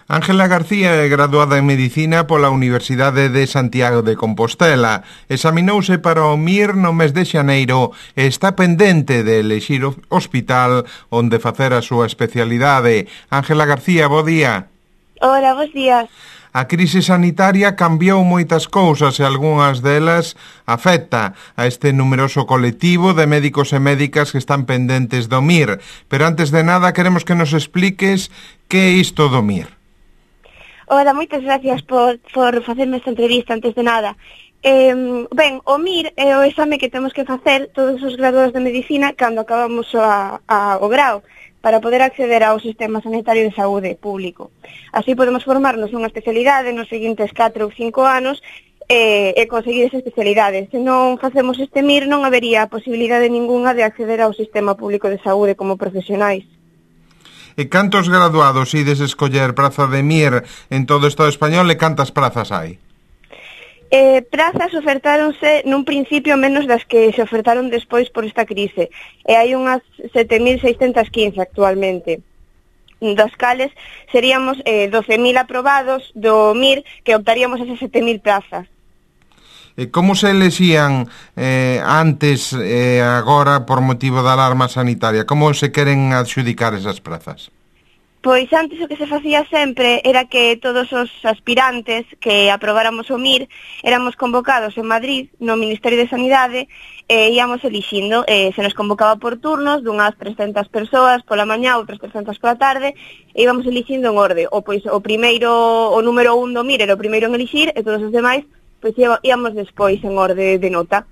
Ángela García é graduada en Medicina pola Universidade de Santiago de Compostela. Examinouse para o MIR no mes de xaneiro e está pendente de elexir o hospital onde facer a súa especialidade. Ángela García, bo día. Hola, bos días. A crise sanitaria cambiou moitas cousas e algunhas delas afecta a este numeroso colectivo de médicos e médicas que están pendentes do MIR. Pero antes de nada queremos que nos expliques que é isto do MIR. Hola, moitas gracias por facerme esta entrevista antes de nada. Ben, o MIR é o exame que temos que facer todos os graduados de Medicina cando acabamos o grao, para poder acceder ao sistema sanitario de saúde público. Así podemos formarnos nunha especialidade nos seguintes 4 ou 5 anos e conseguir esa especialidade. Se non facemos este MIR non habería posibilidade ninguna de acceder ao sistema público de saúde como profesionais. E cantos graduados ides escoller praza de MIR en todo o Estado español e cantas prazas hai? Prazas ofertáronse nun principio menos das que se ofertaron despois por esta crise, e hai unhas 7.615 actualmente, das cales seríamos 12.000 aprobados do MIR que optaríamos a esas 7.000 plazas. Como se elexían antes e agora por motivo da alarma sanitaria? Como se queren adxudicar esas prazas? Pois antes o que se facía sempre era que todos os aspirantes que aprobáramos o MIR éramos convocados en Madrid, no Ministerio de Sanidade, e íamos elixindo, se nos convocaba por turnos dunhas 300 persoas pola mañá, outras 300 pola tarde, e íbamos elixindo en orde. O número 1 do MIR era o primeiro en elixir, e todos os demais pois íamos despois en orde de nota.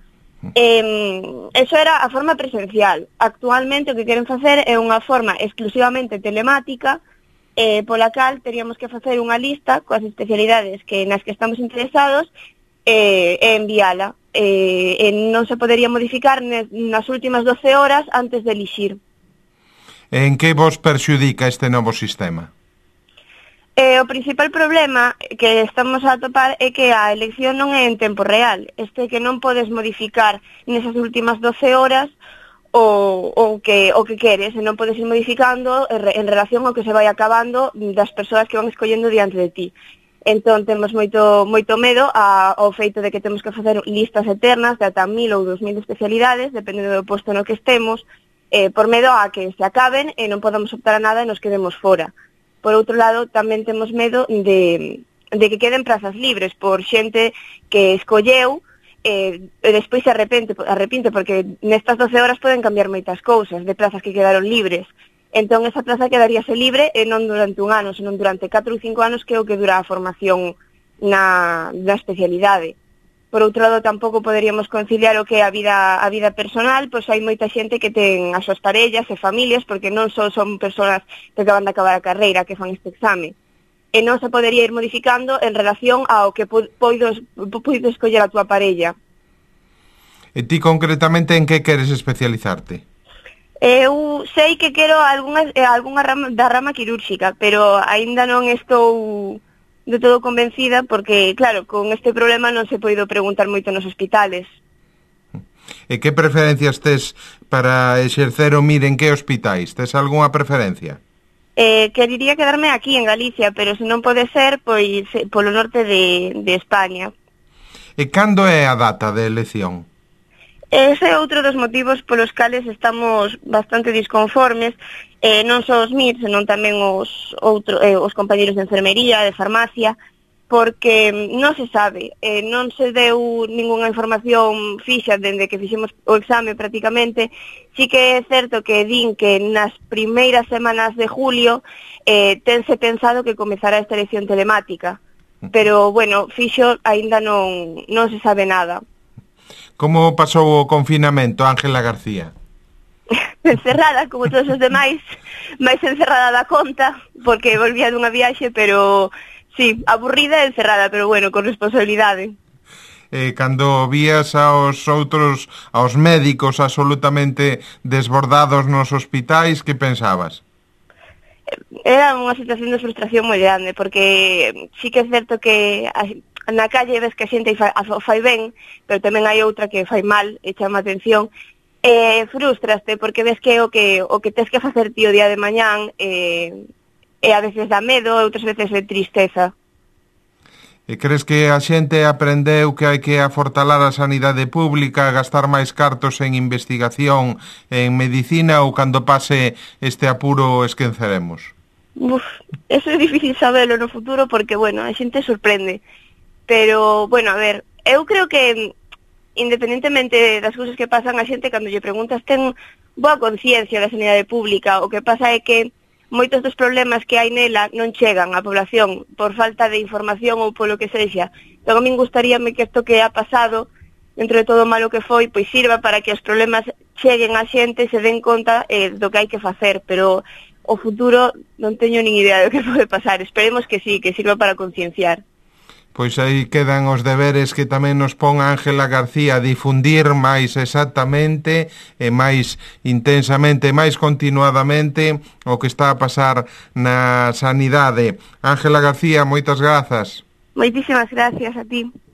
Eso era a forma presencial. Actualmente o que queren facer é unha forma exclusivamente telemática, pola cal teríamos que facer unha lista coas especialidades nas que estamos interesados e enviala. Non se podería modificar nas últimas 12 horas antes de elixir. En que vos perxudica este novo sistema? O principal problema que estamos a atopar é que a elección non é en tempo real. Que non podes modificar nesas últimas 12 horas o que queres, e non podes ir modificando en relación ao que se vai acabando das persoas que van escollendo diante de ti. Entón temos moito medo ao feito de que temos que facer listas eternas de ata 1.000 ou 2.000 especialidades, dependendo do posto no que estemos, por medo a que se acaben e non podamos optar a nada e nos quedemos fora. Por outro lado, tamén temos medo de que queden prazas libres por xente que escolleu e despois se arrepinte porque nestas 12 horas poden cambiar moitas cousas de prazas que quedaron libres. Entón, esa plaza quedaríase libre e non durante un ano, senón durante 4 ou 5 anos que é o que dura a formación na especialidade. Por outro lado, tampouco poderíamos conciliar o que é a vida personal, pois hai moita xente que ten as súas parellas e familias, porque non só son persoas que acaban de acabar a carreira que fan este exame. E non se podería ir modificando en relación ao que poido escoller a túa parella. E ti concretamente en que queres especializarte? Eu sei que quero algunha rama quirúrxica, pero aínda non estou de todo convencida, porque, claro, con este problema non se poido preguntar moito nos hospitales. E que preferencias tes para exercer o MIR en que hospitais? Tes algunha preferencia? Querería quedarme aquí en Galicia, pero se non pode ser, pois polo norte de España. E cando é a data de elección? Ese é outro dos motivos polos cales estamos bastante disconformes, non só os MIR, senón tamén os compañeros de enfermería, de farmacia, porque non se sabe, non se deu ningunha información fixa dende que fixemos o exame prácticamente. Sí que é certo que din que nas primeiras semanas de julio tense pensado que comezará esta elección telemática, pero, bueno, fixo aínda non se sabe nada. Como pasou o confinamento, Ángela García? Encerrada, como todos os demais, máis encerrada da conta, porque volvía dunha viaxe, pero, sí, aburrida e encerrada, pero, bueno, con responsabilidade. Cando vías aos médicos absolutamente desbordados nos hospitais, que pensabas? Era unha situación de frustración moi grande, porque sí que é certo que na calle ves que a xente fai ben, pero tamén hai outra que fai mal e chama atención, frustraste porque ves que o que tes que facer ti o día de mañán e a veces dá medo, e outras veces de tristeza. E crees que a xente aprendeu que hai que afortalar a sanidade pública, gastar máis cartos en investigación, en medicina, ou cando pase este apuro esqueceremos? Eso é difícil sabelo no futuro porque, bueno, a xente sorprende. Pero, bueno, a ver, eu creo que independentemente das cousas que pasan, a xente cando lle preguntas ten boa conciencia da sanidade pública. O que pasa é que moitos dos problemas que hai nela non chegan á población por falta de información ou polo que sexa. Entón, a min gustaríame que isto que ha pasado, dentro de todo o malo que foi, pois sirva para que os problemas cheguen á xente e se den conta do que hai que facer, pero o futuro non teño nin idea do que pode pasar. Esperemos que sí, que sirva para concienciar. Pois aí quedan os deberes que tamén nos pon Ángela García, difundir máis exactamente e máis intensamente, máis continuadamente o que está a pasar na sanidade. Ángela García, moitas grazas. Moitísimas gracias a ti.